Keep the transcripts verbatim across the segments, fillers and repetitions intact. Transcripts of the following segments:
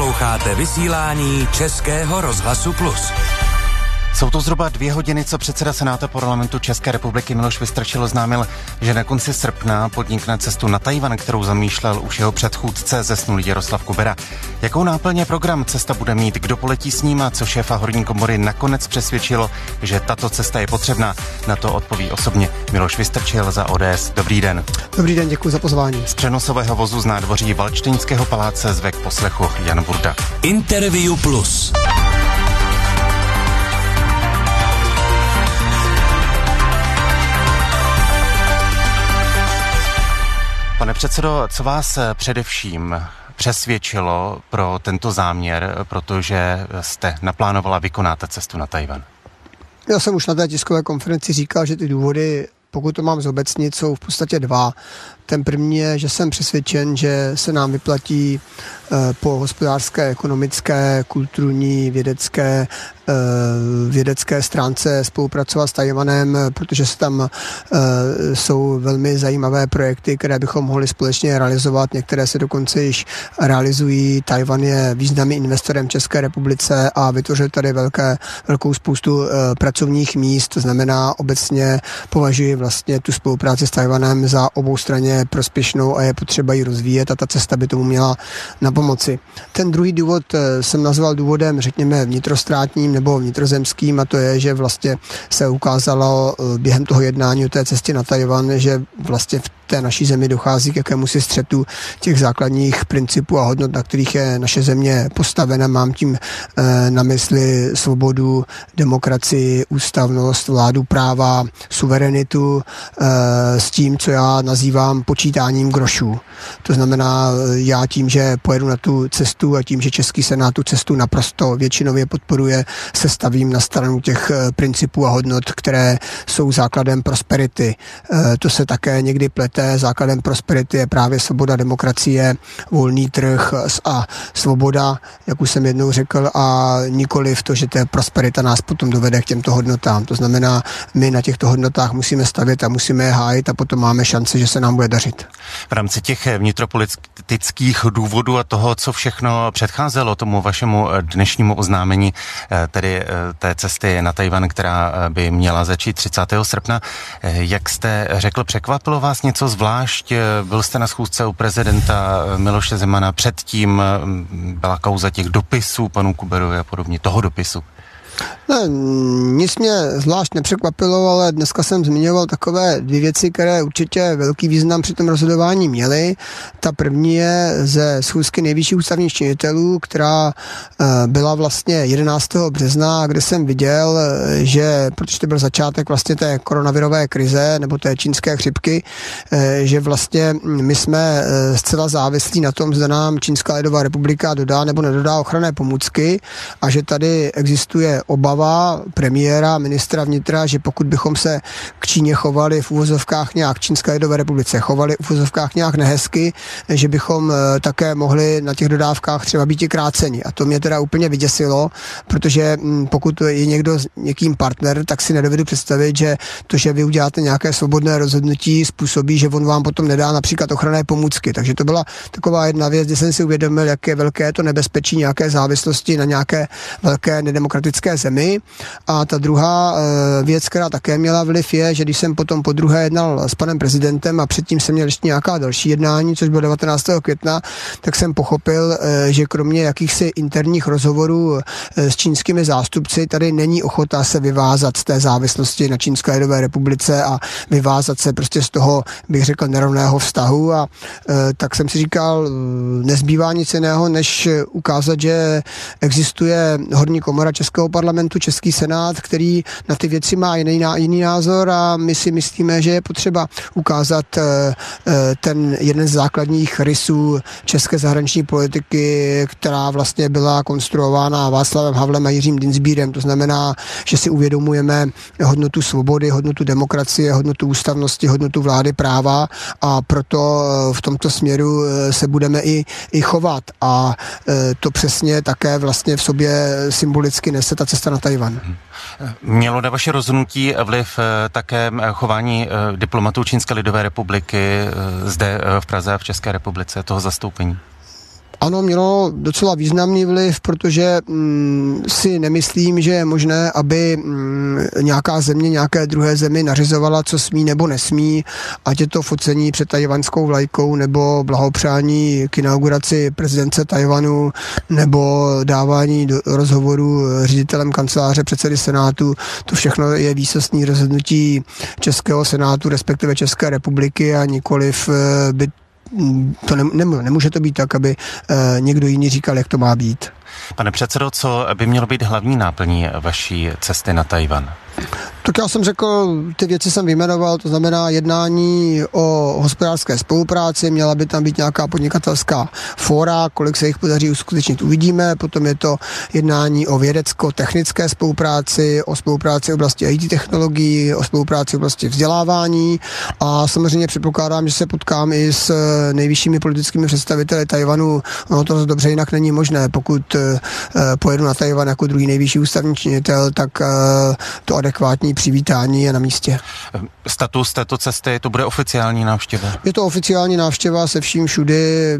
Posloucháte vysílání Českého rozhlasu Plus. Jsou to zhruba dvě hodiny, co předseda Senátu Parlamentu České republiky Miloš Vystrčil oznámil, že na konci srpna podnikne cestu na Tchaj-wan, kterou zamýšlel už jeho předchůdce zesnulý Jaroslav Kubera. Jakou náplně program cesta bude mít, kdo poletí s ním a co šéfa horní komory nakonec přesvědčilo, že tato cesta je potřebná, na to odpoví osobně Miloš Vystrčil za O D S. Dobrý den. Dobrý den, děkuji za pozvání. Z přenosového vozu z nádvoří Valštejnského paláce zve k poslechu Jan Burda. Interview Plus. Pane předsedo, co vás především přesvědčilo pro tento záměr, protože jste naplánovala vykonat cestu na Tchaj-wan? Já jsem už na té tiskové konferenci říkal, že ty důvody, pokud to mám zobecnit, jsou v podstatě dva. Ten první je, že jsem přesvědčen, že se nám vyplatí po hospodářské, ekonomické, kulturní, vědecké, vědecké stránce spolupracovat s Tchaj-wanem, protože se tam jsou velmi zajímavé projekty, které bychom mohli společně realizovat. Některé se dokonce již realizují. Tchaj-wan je významným investorem České republice a vytvořil tady velké, velkou spoustu pracovních míst. To znamená, obecně považuji vlastně tu spolupráci s Tchaj-wanem za oboustranně prospěšnou a je potřeba ji rozvíjet a ta cesta by tomu měla na pomoci. Ten druhý důvod jsem nazval důvodem, řekněme, vnitrostátním nebo vnitrozemským, a to je, že vlastně se ukázalo během toho jednání o té cestě na Tchaj-wan, že vlastně v té naší zemi dochází k jakémusi střetu těch základních principů a hodnot, na kterých je naše země postavena. Mám tím e, na mysli svobodu, demokracii, ústavnost, vládu práva, suverenitu e, s tím, co já nazývám počítáním grošů. To znamená, já tím, že pojedu na tu cestu a tím, že Český senát tu cestu naprosto většinově podporuje, se stavím na stranu těch principů a hodnot, které jsou základem prosperity. E, to se také někdy plete. Základem prosperity je právě svoboda, demokracie, volný trh a svoboda, jak už jsem jednou řekl, a nikoli v to, že ta prosperita nás potom dovede k těmto hodnotám. To znamená, my na těchto hodnotách musíme stavět a musíme je hájit a potom máme šanci, že se nám bude dařit. V rámci těch vnitropolitických důvodů a toho, co všechno předcházelo tomu vašemu dnešnímu oznámení, tedy té cesty na Tchaj-wan, která by měla začít třicátého srpna, jak jste řekl, překvapilo vás něco zvlášť? Byl jste na schůzce u prezidenta Miloše Zemana, předtím byla kauza těch dopisů panu Kuberovi a podobně, toho dopisu? Ne, nic mě zvlášť nepřekvapilo, ale dneska jsem zmiňoval takové dvě věci, které určitě velký význam při tom rozhodování měly. Ta první je ze schůzky nejvyšších ústavních činitelů, která byla vlastně jedenáctého března, kde jsem viděl, že, protože to byl začátek vlastně té koronavirové krize nebo té čínské chřipky, že vlastně my jsme zcela závislí na tom, zda nám Čínská lidová republika dodá nebo nedodá ochranné pomůcky a že tady existuje obava premiéra, ministra vnitra, že pokud bychom se k Číně chovali v uvozovkách nějak, Čínské lidové republice chovali v uvozovkách nějak nehezky, že bychom také mohli na těch dodávkách třeba být i kráceni. A to mě teda úplně vyděsilo, protože pokud je někdo s někým partner, tak si nedovedu představit, že to, že vy uděláte nějaké svobodné rozhodnutí, způsobí, že on vám potom nedá například ochranné pomůcky. Takže to byla taková jedna věc, kdy jsem si uvědomil, jak je velké to nebezpečí nějaké závislosti na nějaké velké nedemokratické zemi. A ta druhá e, věc, která také měla vliv, je, že když jsem potom po druhé jednal s panem prezidentem a předtím jsem měl ještě nějaká další jednání, což bylo devatenáctého května, tak jsem pochopil, e, že kromě jakýchsi interních rozhovorů e, s čínskými zástupci tady není ochota se vyvázat z té závislosti na Čínské lidové republice a vyvázat se prostě z toho, bych řekl, nerovného vztahu. A e, tak jsem si říkal, nezbývá nic jiného, než ukázat, že existuje horní komora Českého parlamentu, Český senát, který na ty věci má jiný, jiný názor a my si myslíme, že je potřeba ukázat ten jeden z základních rysů české zahraniční politiky, která vlastně byla konstruována Václavem Havlem a Jiřím Dienstbierem. To znamená, že si uvědomujeme hodnotu svobody, hodnotu demokracie, hodnotu ústavnosti, hodnotu vlády práva a proto v tomto směru se budeme i, i chovat. A to přesně také vlastně v sobě symbolicky nese ta cesta na Tchaj-wan. Mělo na vaše rozhodnutí vliv také chování diplomatů Čínské lidové republiky zde v Praze a v České republice, toho zastoupení? Ano, mělo docela významný vliv, protože mm, si nemyslím, že je možné, aby mm, nějaká země nějaké druhé zemi nařizovala, co smí nebo nesmí, ať je to focení před tajvanskou vlajkou, nebo blahopřání k inauguraci prezidence Tajvanu, nebo dávání do rozhovoru ředitelem kanceláře předsedy Senátu. To všechno je výsostný rozhodnutí Českého senátu, respektive České republiky, a nikoliv by to ne, nemůže to být tak, aby eh, někdo jiný říkal, jak to má být. Pane předsedo, co by mělo být hlavní náplní vaší cesty na Tajvan? Tak já jsem řekl, ty věci jsem vyjmenoval, to znamená jednání o hospodářské spolupráci, měla by tam být nějaká podnikatelská fóra, kolik se jich podaří uskutečnit, uvidíme, potom je to jednání o vědecko-technické spolupráci, o spolupráci v oblasti í té technologií, o spolupráci v oblasti vzdělávání a samozřejmě předpokládám, že se potkám i s nejvyššími politickými představiteli Tajvanu. Ono to dobře jinak není možné, pokud pojedu na Tajvan jako druhý nejvyšší ústavní činitel, tak to adekvátní přivítání je na místě. Status této cesty, to bude oficiální návštěva? Je to oficiální návštěva se vším všudy,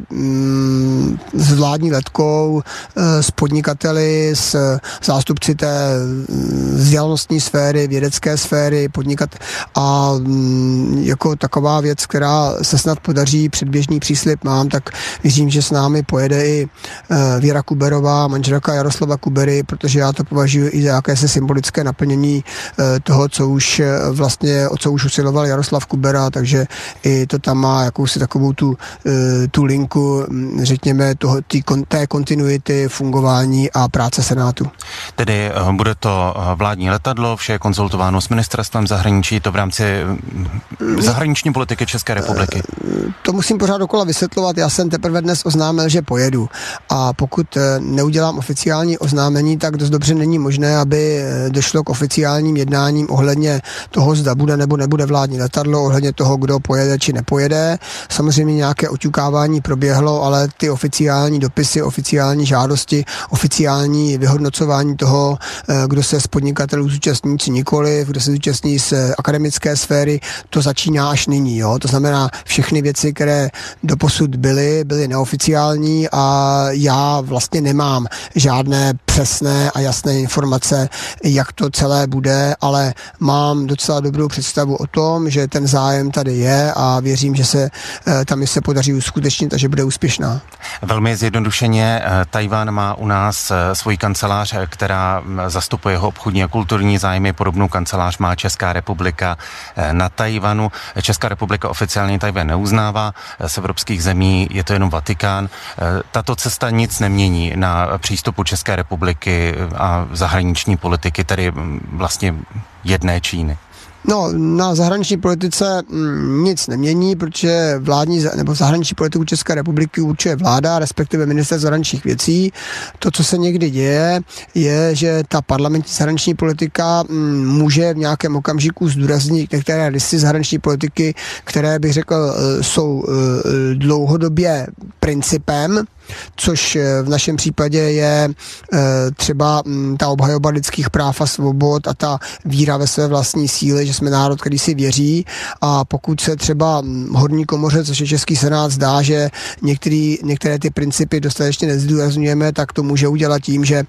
mm, s vládní letkou, s podnikateli, s zástupci té vzdělanostní sféry, vědecké sféry, podnikat a mm, jako taková věc, která se snad podaří, předběžný příslib mám, tak věřím, že s námi pojede i Věra Kuberová, manželka Jaroslava Kubery, protože já to považuji i za jakési symbolické naplnění toho, co už vlastně, o co už usiloval Jaroslav Kubera, takže i to tam má jakousi takovou tu, tu linku, řekněme, toho, tý, té kontinuity fungování a práce Senátu. Tedy bude to vládní letadlo, vše je konzultováno s ministerstvem zahraničí, to v rámci zahraniční politiky České republiky? To musím pořád dokola vysvětlovat, já jsem teprve dnes oznámil, že pojedu a pokud neudělám oficiální oznámení, tak dost dobře není možné, aby došlo k oficiálním jednáním ohledně toho, zda bude nebo nebude vládní letadlo, ohledně toho, kdo pojede či nepojede. Samozřejmě nějaké oťukávání proběhlo, ale ty oficiální dopisy, oficiální žádosti, oficiální vyhodnocování toho, kdo se z podnikatelů zúčastní či nikoliv, kdo se zúčastní z akademické sféry, to začíná až nyní. Jo? To znamená, všechny věci, které doposud byly, byly neoficiální a já vlastně nemám žádné přesné a jasné informace, jak to celé bude, ale mám docela dobrou představu o tom, že ten zájem tady je a věřím, že se tam se podaří uskutečnit a že bude úspěšná. Velmi zjednodušeně, Tajvan má u nás svoji kancelář, která zastupuje jeho obchodní a kulturní zájmy. Podobnou kancelář má Česká republika na Tajvanu. Česká republika oficiálně Tajvan neuznává, z evropských zemí je to jenom Vatikán. Tato cesta nic nemění na přístupu České republiky a zahraniční politiky, tedy vlastně jedné Číny. No, na zahraniční politice m, nic nemění, protože vládní, nebo zahraniční politiku České republiky určuje vláda, respektive minister zahraničních věcí. To, co se někdy děje, je, že ta parlamentní zahraniční politika m, může v nějakém okamžiku zdůraznit některé rysy zahraniční politiky, které bych řekl, jsou dlouhodobě principem, což v našem případě je třeba ta obhajoba lidských práv a svobod a ta víra ve své vlastní síly, že jsme národ, který si věří, a pokud se třeba horní komoře, což je Český senát, zdá, že některý, některé ty principy dostatečně nezdůrazňujeme, tak to může udělat tím, že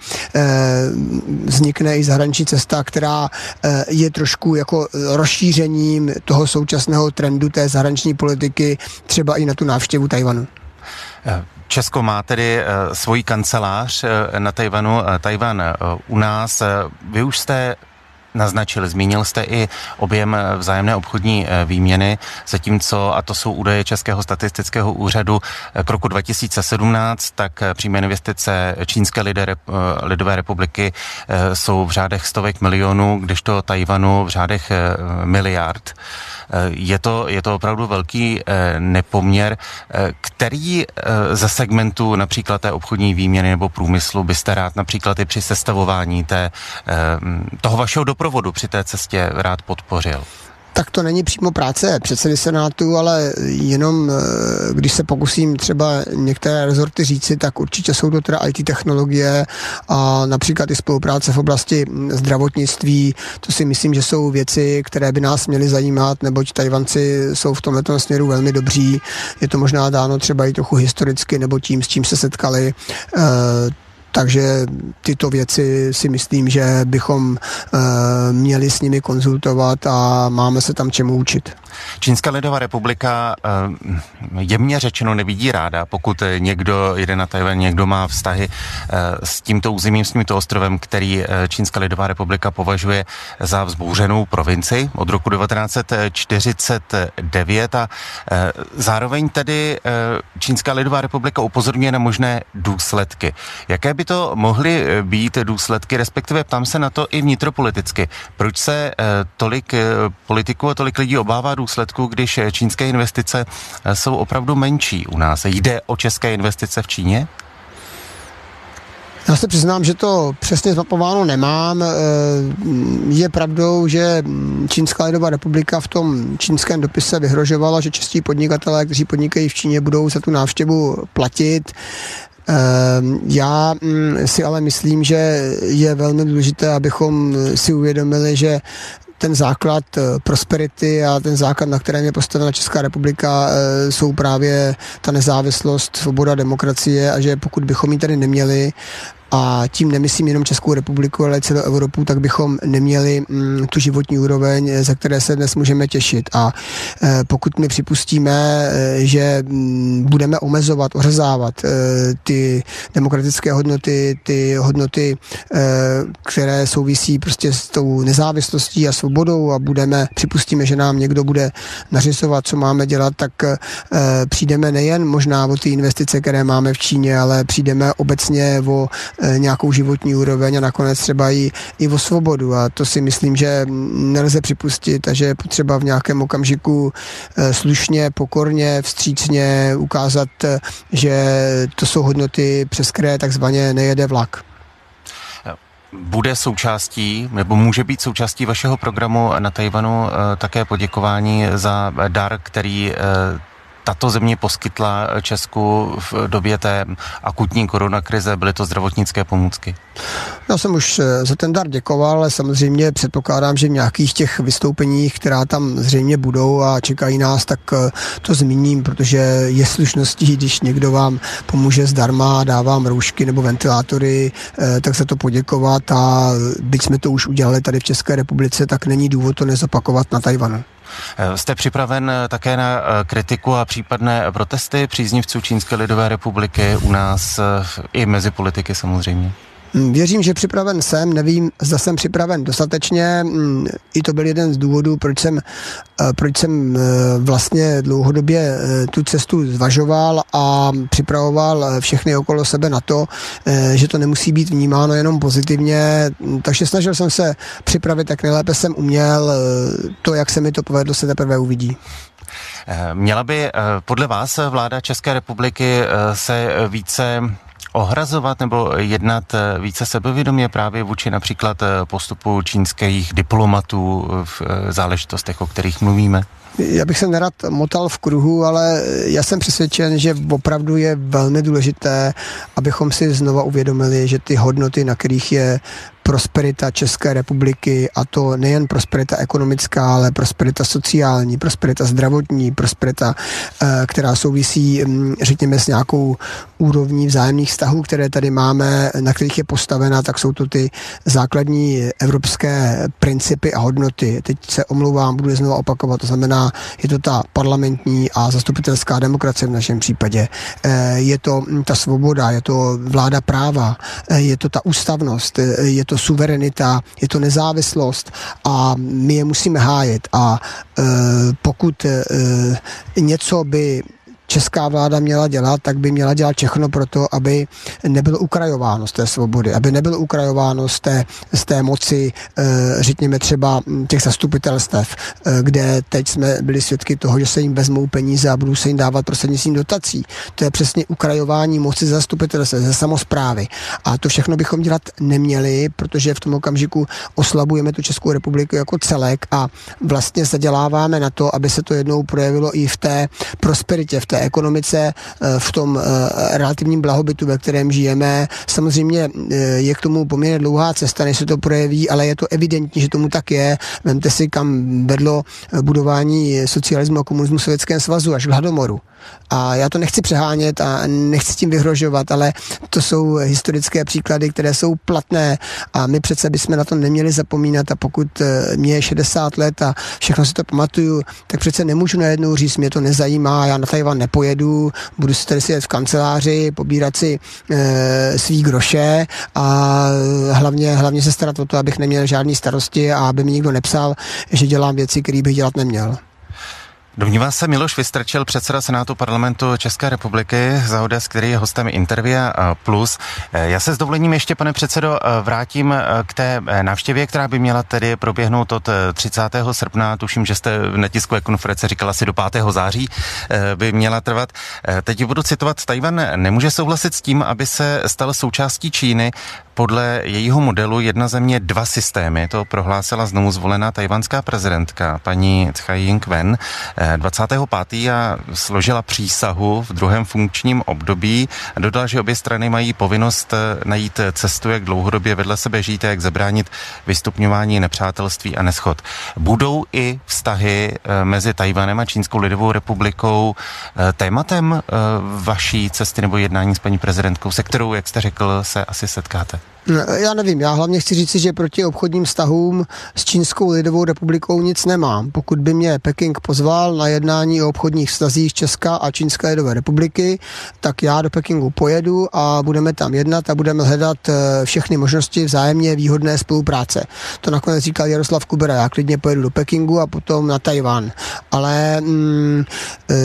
vznikne i zahraniční cesta, která je trošku jako rozšířením toho současného trendu té zahraniční politiky, třeba i na tu návštěvu Tajvanu. Česko má tedy uh, svoji kancelář uh, na Tajvanu, uh, Tajvan uh, u nás. Uh, vy už jste naznačil, zmínil jste i objem vzájemné obchodní výměny, zatímco, a to jsou údaje Českého statistického úřadu, k roku dva tisíce sedmnáct, tak přímé investice Čínské lidé, lidové republiky jsou v řádech stovek milionů, kdežto Tajvanu v řádech miliard. Je to, je to opravdu velký nepoměr. Který ze segmentů například té obchodní výměny nebo průmyslu byste rád například i při sestavování té, toho vašeho doprovodu při té cestě rád podpořil? Tak to není přímo práce předsedy Senátu, ale jenom když se pokusím třeba některé rezorty říci, tak určitě jsou to teda í té technologie a například i spolupráce v oblasti zdravotnictví. To si myslím, že jsou věci, které by nás měly zajímat, neboť Tajvanci jsou v tomto směru velmi dobří. Je to možná dáno třeba i trochu historicky nebo tím, s čím se setkali. Takže tyto věci si myslím, že bychom e, měli s nimi konzultovat a máme se tam čemu učit. Čínská lidová republika e, jemně řečeno nevidí ráda, pokud někdo jede na Tajvan, někdo má vztahy e, s tímto územím, s tímto ostrovem, který Čínská lidová republika považuje za vzbouřenou provinci od roku devatenáct set čtyřicet devět a e, zároveň tedy e, Čínská lidová republika upozorňuje na možné důsledky. Jaké by to mohly být důsledky, respektive ptám se na to i vnitropoliticky. Proč se eh, tolik eh, politiků a tolik lidí obává důsledků, když čínské investice eh, jsou opravdu menší u nás? Jde o české investice v Číně? Já se přiznám, že to přesně zmapováno nemám. Je pravdou, že Čínská lidová republika v tom čínském dopise vyhrožovala, že čeští podnikatelé, kteří podnikají v Číně, budou za tu návštěvu platit. Já si ale myslím, že je velmi důležité, abychom si uvědomili, že ten základ prosperity a ten základ, na kterém je postavena Česká republika, jsou právě ta nezávislost, svoboda, demokracie a že pokud bychom ji tady neměli, a tím nemyslím jenom Českou republiku, ale celou Evropu, tak bychom neměli mm, tu životní úroveň, za které se dnes můžeme těšit. A e, pokud my připustíme, e, že m, budeme omezovat, ořezávat e, ty demokratické hodnoty, ty hodnoty, e, které souvisí prostě s tou nezávislostí a svobodou a budeme, připustíme, že nám někdo bude nařizovat, co máme dělat, tak e, přijdeme nejen možná o ty investice, které máme v Číně, ale přijdeme obecně o nějakou životní úroveň a nakonec třeba i, i o svobodu a to si myslím, že nelze připustit a že je potřeba v nějakém okamžiku slušně, pokorně, vstřícně ukázat, že to jsou hodnoty, přes které takzvaně nejede vlak. Bude součástí, nebo může být součástí vašeho programu na Tajvanu také poděkování za dar, který tato země poskytla Česku v době té akutní koronakrize, byly to zdravotnické pomůcky? Já jsem už za ten dar děkoval, ale samozřejmě předpokládám, že v nějakých těch vystoupeních, která tam zřejmě budou a čekají nás, tak to zmíním, protože je slušností, když někdo vám pomůže zdarma, dá vám roušky nebo ventilátory, tak za to poděkovat a byť jsme to už udělali tady v České republice, tak není důvod to nezopakovat na Tajvanu. Jste připraven také na kritiku a případné protesty příznivců Čínské lidové republiky u nás i mezi politiky samozřejmě? Věřím, že připraven jsem, nevím, zda jsem připraven dostatečně. I to byl jeden z důvodů, proč jsem, proč jsem vlastně dlouhodobě tu cestu zvažoval a připravoval všechny okolo sebe na to, že to nemusí být vnímáno jenom pozitivně. Takže snažil jsem se připravit, jak nejlépe jsem uměl. To, jak se mi to povedlo, se teprve uvidí. Měla by podle vás vláda České republiky se více ohrazovat nebo jednat více sebevědomě právě vůči například postupu čínských diplomatů v záležitostech, o kterých mluvíme? Já bych se nerad motal v kruhu, ale já jsem přesvědčen, že opravdu je velmi důležité, abychom si znova uvědomili, že ty hodnoty, na kterých je prosperita České republiky, a to nejen prosperita ekonomická, ale prosperita sociální, prosperita zdravotní, prosperita, která souvisí, řekněme, s nějakou úrovní vzájemných vztahů, které tady máme, na kterých je postavena, tak jsou to ty základní evropské principy a hodnoty. Teď se omlouvám, budu je znovu opakovat, to znamená, je to ta parlamentní a zastupitelská demokracie v našem případě. Je to ta svoboda, je to vláda práva, je to ta ústavnost, je to suverenita, je to nezávislost a my je musíme hájet a e, pokud e, něco by česká vláda měla dělat, tak by měla dělat všechno pro to, aby nebylo ukrajováno z té svobody, aby nebylo ukrajováno z té, z té moci, řekněme třeba těch zastupitelstev, kde teď jsme byli svědky toho, že se jim vezmou peníze a budou se jim dávat prostřednictvím dotací. To je přesně ukrajování moci zastupitelstev, ze samosprávy. A to všechno bychom dělat neměli, protože v tom okamžiku oslabujeme tu Českou republiku jako celek a vlastně zaděláváme na to, aby se to jednou projevilo i v té prosperitě, v té ekonomice, v tom relativním blahobytu, ve kterém žijeme. Samozřejmě je k tomu poměrně dlouhá cesta, než se to projeví, ale je to evidentní, že tomu tak je. Vemte si, kam vedlo budování socialismu a komunismu v Sovětském svazu až k hladomoru. A já to nechci přehánět a nechci tím vyhrožovat, ale to jsou historické příklady, které jsou platné a my přece bychom na to neměli zapomínat a pokud mě je šedesát let a všechno si to pamatuju, tak přece nemůžu najednou říct, mě to nezajímá, já na Tajvan nepojedu, budu si tady sedět v kanceláři, pobírat si e, svý groše a hlavně, hlavně se starat o to, abych neměl žádný starosti a aby mi nikdo nepsal, že dělám věci, které bych dělat neměl. Domnívá se Miloš Vystrčil, předseda Senátu Parlamentu České republiky za O D S, který je hostem Intervia Plus. Já se s dovolením ještě, pane předsedo, vrátím k té návštěvě, která by měla tedy proběhnout od třicátého srpna. Tuším, že jste na tiskové konferenci říkala asi do pátého září by měla trvat. Teď budu citovat: Tajvan nemůže souhlasit s tím, aby se stal součástí Číny. Podle jejího modelu jedna země, dva systémy. To prohlásila znovu zvolená tajvanská prezidentka paní Tsai Ing-wen dvacátého pátého a složila přísahu v druhém funkčním období. Dodala, že obě strany mají povinnost najít cestu, jak dlouhodobě vedle sebe žít a jak zabránit vystupňování nepřátelství a neschod. Budou i vztahy mezi Tajvanem a Čínskou lidovou republikou tématem vaší cesty nebo jednání s paní prezidentkou, se kterou, jak jste řekl, se asi setkáte? Já nevím, já hlavně chci říct, že proti obchodním vztahům s Čínskou lidovou republikou nic nemám. Pokud by mě Peking pozval na jednání o obchodních vztazích Česká a Čínské lidové republiky, tak já do Pekingu pojedu a budeme tam jednat a budeme hledat všechny možnosti vzájemně výhodné spolupráce. To nakonec říkal Jaroslav Kubera, já klidně pojedu do Pekingu a potom na Tajvan. Ale mm, e,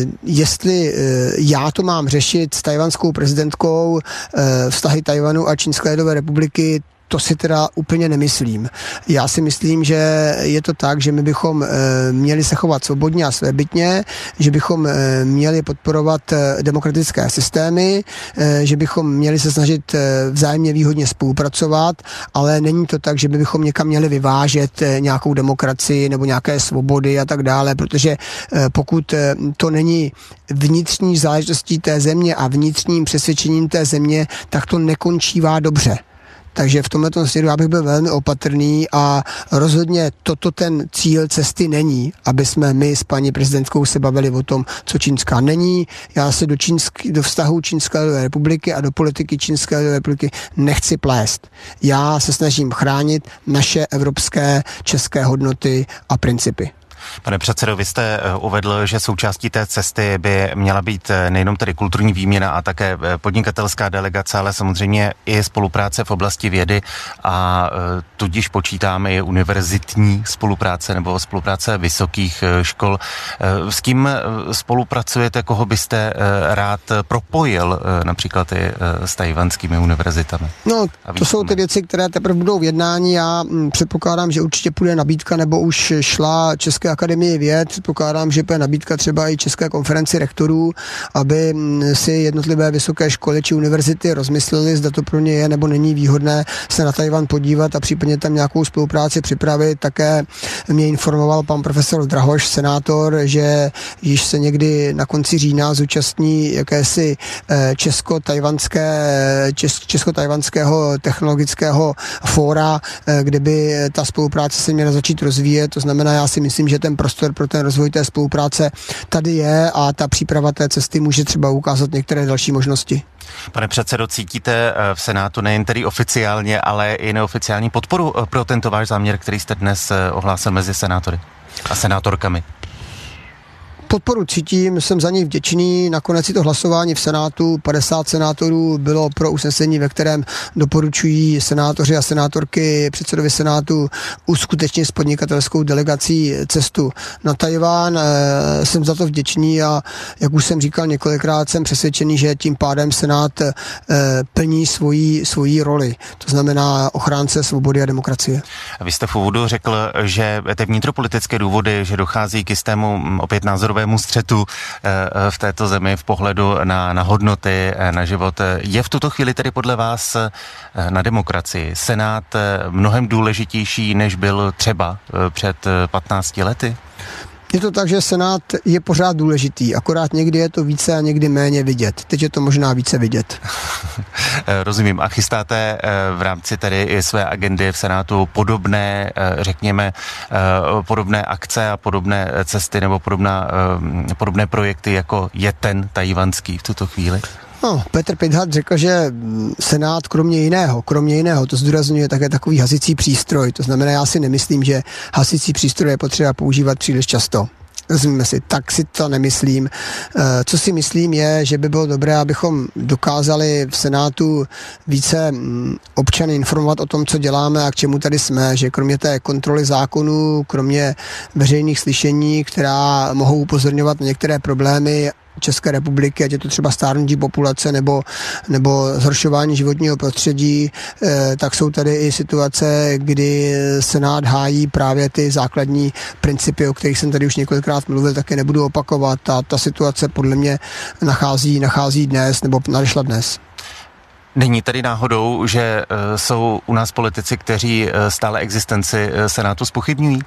jestli e, já to mám řešit s tajvanskou prezidentkou, e, vztahy Tajvanu a Čínské lidové republiky, to si teda úplně nemyslím. Já si myslím, že je to tak, že my bychom e, měli se chovat svobodně a svébytně, že bychom e, měli podporovat e, demokratické systémy, e, že bychom měli se snažit e, vzájemně výhodně spolupracovat, ale není to tak, že bychom někam měli vyvážet e, nějakou demokracii nebo nějaké svobody a tak dále, protože e, pokud e, to není vnitřní záležitostí té země a vnitřním přesvědčením té země, tak to nekončívá dobře. Takže v tomto směru já bych byl velmi opatrný a rozhodně toto ten cíl cesty není, aby jsme my s paní prezidentkou se bavili o tom, co čínská není. Já se do, čínsk, do vztahu Čínské lidové republiky a do politiky Čínské lidové republiky nechci plést. Já se snažím chránit naše evropské, české hodnoty a principy. Pane předsedo, vy jste uvedl, že součástí té cesty by měla být nejenom tedy kulturní výměna a také podnikatelská delegace, ale samozřejmě i spolupráce v oblasti vědy a tudíž počítáme i univerzitní spolupráce nebo spolupráce vysokých škol. S kým spolupracujete, koho byste rád propojil například i s tajvanskými univerzitami? No, to jsou ty věci, které teprve budou v jednání. Já předpokládám, že určitě půjde nabídka, nebo už šla České akademii věd, předpokládám, že bude nabídka třeba i České konferenci rektorů, aby si jednotlivé vysoké školy či univerzity rozmysleli, zda to pro ně je nebo není výhodné se na Tajvan podívat a případně tam nějakou spolupráci připravit. Také mě informoval pan profesor Drahoš, senátor, že již se někdy na konci října zúčastní jakési česko-tajvanské, česko-tajvanského technologického fóra, kde by ta spolupráce se měla začít rozvíjet. To znamená, já si myslím, že ten prostor pro ten rozvoj té spolupráce tady je a ta příprava té cesty může třeba ukázat některé další možnosti. Pane předsedo, cítíte v Senátu nejen tedy oficiálně, ale i neoficiální podporu pro tento váš záměr, který jste dnes ohlásil mezi senátory a senátorkami? Podporu cítím, jsem za ní vděčný. Nakonec si to hlasování v Senátu, padesát senátorů bylo pro usnesení, ve kterém doporučují senátoři a senátorky předsedovi Senátu uskutečnit s podnikatelskou delegací cestu na Tchaj-wan. Jsem za to vděčný a jak už jsem říkal několikrát, jsem přesvědčený, že tím pádem Senát plní svoji, svoji roli. To znamená ochránce svobody a demokracie. Vy jste v úvodu řekl, že ty vnitropolitické důvody, že dochází k jistému opět názorovému střetu v této zemi v pohledu na, na hodnoty, na život. Je v tuto chvíli tedy podle vás na demokracii Senát mnohem důležitější, než byl třeba před patnácti lety? Je to tak, že Senát je pořád důležitý, akorát někdy je to více a někdy méně vidět. Teď je to možná více vidět. Rozumím. A chystáte v rámci tedy i své agendy v Senátu podobné, řekněme, podobné akce a podobné cesty nebo podobná, podobné projekty, jako je ten tchaj-wanský v tuto chvíli? No, Petr Pithart řekl, že Senát kromě jiného, kromě jiného, to zdůrazňuje také takový hasicí přístroj. To znamená, já si nemyslím, že hasicí přístroj je potřeba používat příliš často. Rozumíme si, tak si to nemyslím. Co si myslím je, že by bylo dobré, abychom dokázali v Senátu více občany informovat o tom, co děláme a k čemu tady jsme, že kromě té kontroly zákonů, kromě veřejných slyšení, která mohou upozorňovat na některé problémy České republiky, ať je to třeba stárnutí populace nebo, nebo zhoršování životního prostředí, eh, tak jsou tady i situace, kdy Senát hájí právě ty základní principy, o kterých jsem tady už několikrát mluvil, taky nebudu opakovat. A ta situace podle mě nachází, nachází dnes nebo nadešla dnes. Není tady náhodou, že uh, jsou u nás politici, kteří uh, stále existenci uh, Senátu zpochybňují?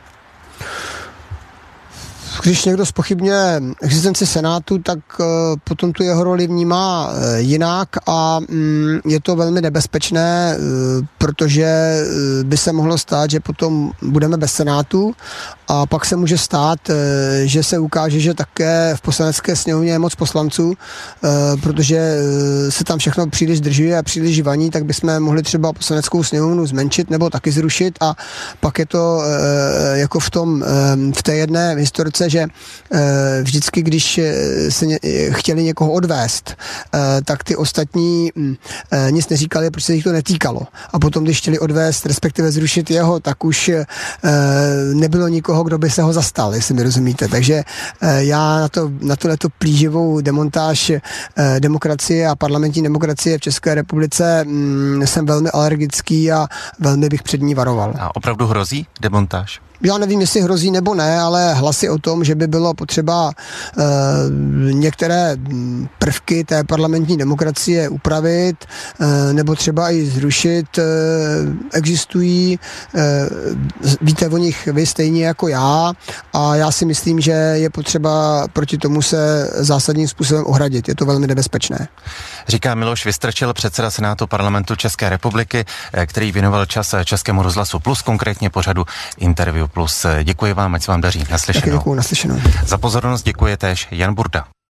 Když někdo zpochybňuje existenci Senátu, tak uh, potom tu jeho roli vnímá uh, jinak a um, je to velmi nebezpečné, uh, protože uh, by se mohlo stát, že potom budeme bez Senátu a pak se může stát, uh, že se ukáže, že také v Poslanecké sněmovně je moc poslanců, uh, protože uh, se tam všechno příliš zdržuje a příliš vaní, tak bychom mohli třeba Poslaneckou sněmovnu zmenšit nebo taky zrušit a pak je to uh, jako v tom, uh, v té jedné historice, že vždycky, když se ně, chtěli někoho odvést, tak ty ostatní nic neříkali, protože se jich to netýkalo. A potom, když chtěli odvést, respektive zrušit jeho, tak už nebylo nikoho, kdo by se ho zastal, jestli mi rozumíte. Takže já na, to, na tuhleto plíživou demontáž demokracie a parlamentní demokracie v České republice jsem velmi alergický a velmi bych před ní varoval. A opravdu hrozí demontáž? Já nevím, jestli hrozí nebo ne, ale hlasy o tom, že by bylo potřeba uh, některé prvky té parlamentní demokracie upravit uh, nebo třeba i zrušit, uh, existují. Uh, víte o nich vy stejně jako já a já si myslím, že je potřeba proti tomu se zásadním způsobem ohradit. Je to velmi nebezpečné. Říká Miloš Vystrčil, předseda Senátu Parlamentu České republiky, který věnoval čas Českému rozhlasu Plus, konkrétně pořadu Interview Plus. Děkuji vám, ať se vám daří. Naslyšenou. Taky děkuji, naslyšenou. Za pozornost děkuje též Jan Burda.